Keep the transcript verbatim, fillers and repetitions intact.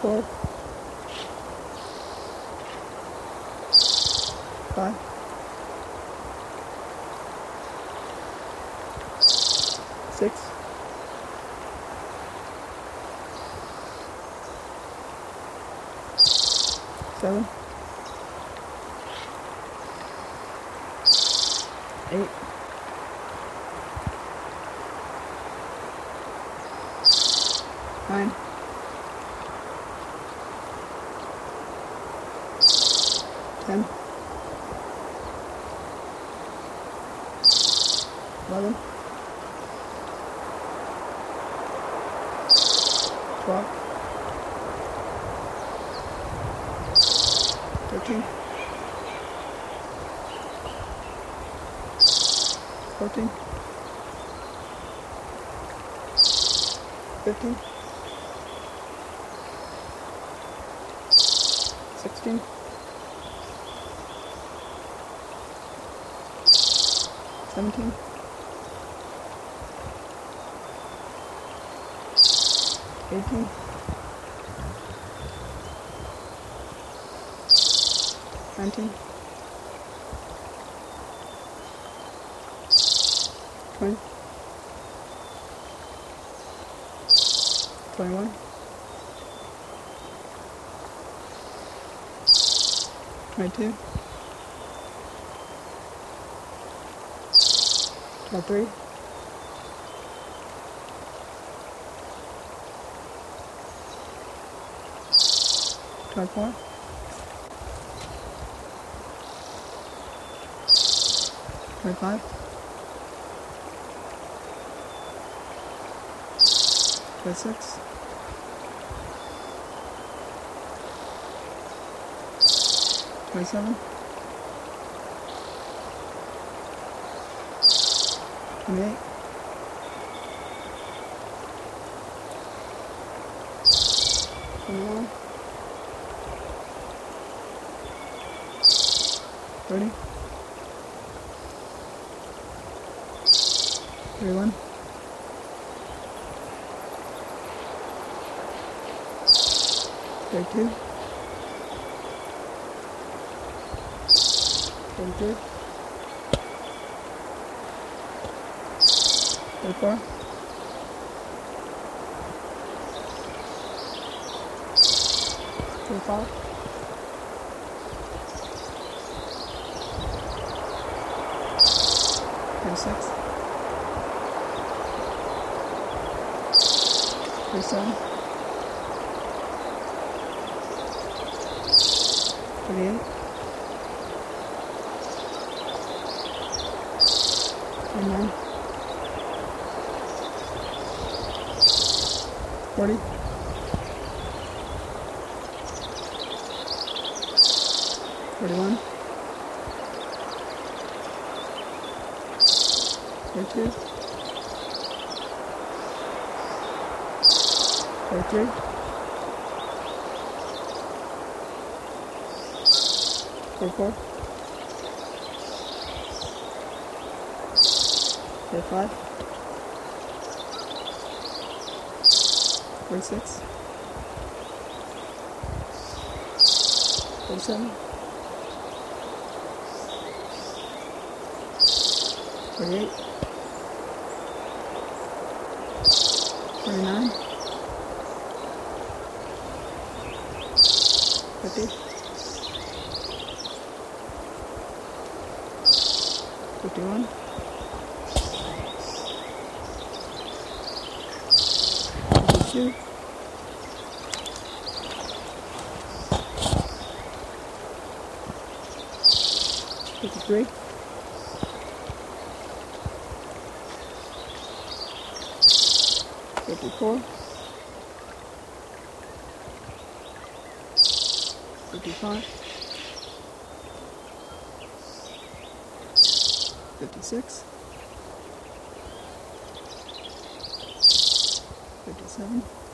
four, five, six, seven, eight, nine, ten, eleven, twelve, thirteen, fourteen, fifteen, sixteen, seventeen, eighteen, nineteen, twenty, twenty-one, twenty-two, twenty-three, twenty-four, twenty-five, twenty-six, twenty-seven, twenty-eight, twenty-nine, thirty, thirty-one, thirty-two, thirty-three, thirty-four, thirty-five, thirty-six, thirty-seven, thirty-eight, thirty-nine, forty, forty-one, forty-two, forty-three, forty-four, forty-five, forty-six, forty-seven, forty-eight, forty-nine, fifty, fifty-one, fifty-two, fifty-three, fifty-four, fifty-five, fifty-six, fifty-seven,